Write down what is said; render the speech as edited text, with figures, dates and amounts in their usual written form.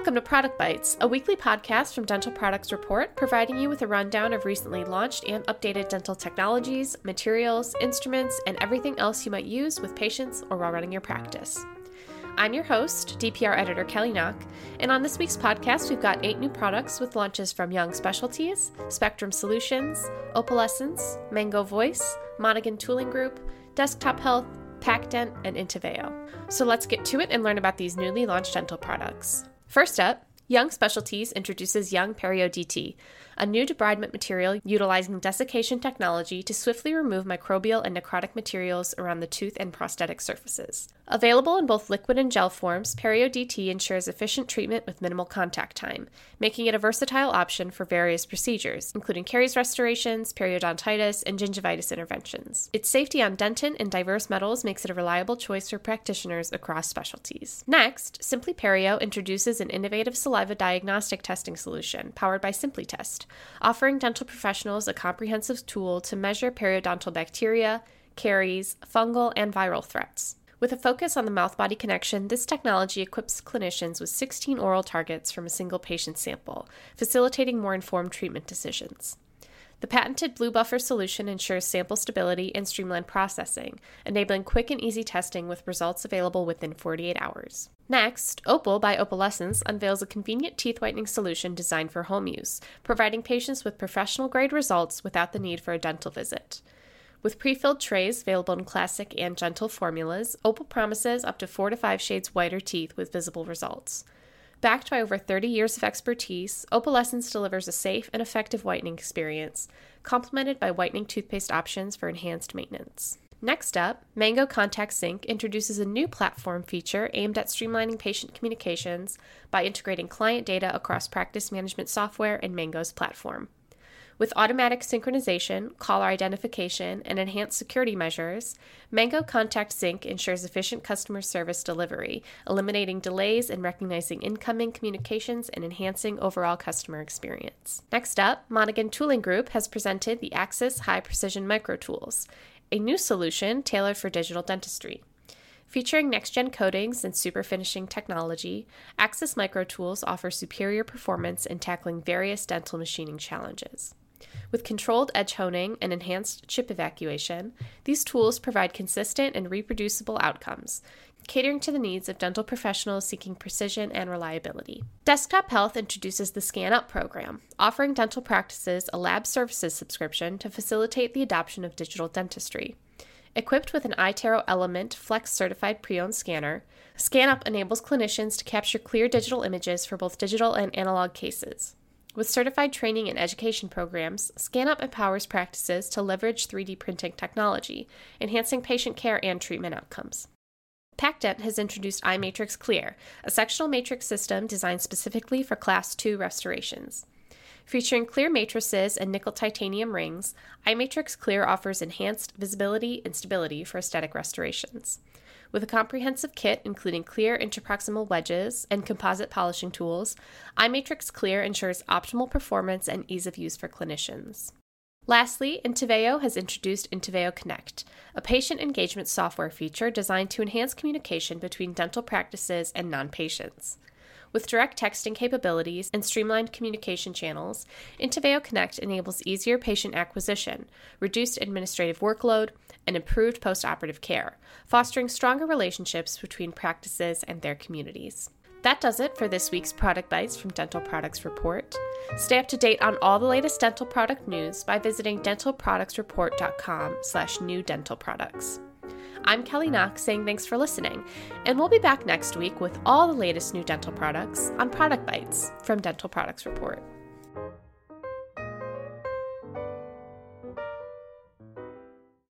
Welcome to Product Bites, a weekly podcast from Dental Products Report, providing you with a rundown of recently launched and updated dental technologies, materials, instruments, and everything else you might use with patients or while running your practice. I'm your host, DPR editor Kelly Knock, and on this week's podcast, we've got 8 new products with launches from Young Specialties, Spectrum Solutions, Opalescence, Mango Voice, Monaghan Tooling Group, Desktop Health, PacDent, and Intaveo. So let's get to it and learn about these newly launched dental products. First up, Young Specialties introduces Young Perio DT, a new debridement material utilizing desiccation technology to swiftly remove microbial and necrotic materials around the tooth and prosthetic surfaces. Available in both liquid and gel forms, Perio DT ensures efficient treatment with minimal contact time, making it a versatile option for various procedures, including caries restorations, periodontitis, and gingivitis interventions. Its safety on dentin and diverse metals makes it a reliable choice for practitioners across specialties. Next, Simply Perio introduces an innovative saliva diagnostic testing solution powered by SimplyTest, offering dental professionals a comprehensive tool to measure periodontal bacteria, caries, fungal, and viral threats. With a focus on the mouth-body connection, this technology equips clinicians with 16 oral targets from a single patient sample, facilitating more informed treatment decisions. The patented Blue Buffer solution ensures sample stability and streamlined processing, enabling quick and easy testing with results available within 48 hours. Next, Opal by Opalescence unveils a convenient teeth whitening solution designed for home use, providing patients with professional-grade results without the need for a dental visit. With pre-filled trays available in classic and gentle formulas, Opal promises up to 4 to 5 shades whiter teeth with visible results. Backed by over 30 years of expertise, Opalescence delivers a safe and effective whitening experience, complemented by whitening toothpaste options for enhanced maintenance. Next up, Mango Contact Sync introduces a new platform feature aimed at streamlining patient communications by integrating client data across practice management software and Mango's platform. With automatic synchronization, caller identification, and enhanced security measures, Mango Contact Sync ensures efficient customer service delivery, eliminating delays in recognizing incoming communications and enhancing overall customer experience. Next up, Monaghan Tooling Group has presented the Axis High Precision Micro Tools, a new solution tailored for digital dentistry. Featuring next-gen coatings and super finishing technology, Axis Micro Tools offer superior performance in tackling various dental machining challenges. With controlled edge honing and enhanced chip evacuation, these tools provide consistent and reproducible outcomes, catering to the needs of dental professionals seeking precision and reliability. Desktop Health introduces the Scan Up program, offering dental practices a lab services subscription to facilitate the adoption of digital dentistry. Equipped with an iTero Element Flex certified pre-owned scanner, ScanUp enables clinicians to capture clear digital images for both digital and analog cases. With certified training and education programs, ScanUp empowers practices to leverage 3D printing technology, enhancing patient care and treatment outcomes. PacDent has introduced iMatrix Clear, a sectional matrix system designed specifically for Class II restorations. Featuring clear matrices and nickel titanium rings, iMatrix Clear offers enhanced visibility and stability for aesthetic restorations. With a comprehensive kit including clear interproximal wedges and composite polishing tools, iMatrix Clear ensures optimal performance and ease of use for clinicians. Lastly, Intaveo has introduced Intaveo Connect, a patient engagement software feature designed to enhance communication between dental practices and non-patients. With direct texting capabilities and streamlined communication channels, Intaveo Connect enables easier patient acquisition, reduced administrative workload, and improved post-operative care, fostering stronger relationships between practices and their communities. That does it for this week's Product Bites from Dental Products Report. Stay up to date on all the latest dental product news by visiting dentalproductsreport.com/new dental products. I'm Kelly Knox saying thanks for listening, and we'll be back next week with all the latest new dental products on Product Bites from Dental Products Report.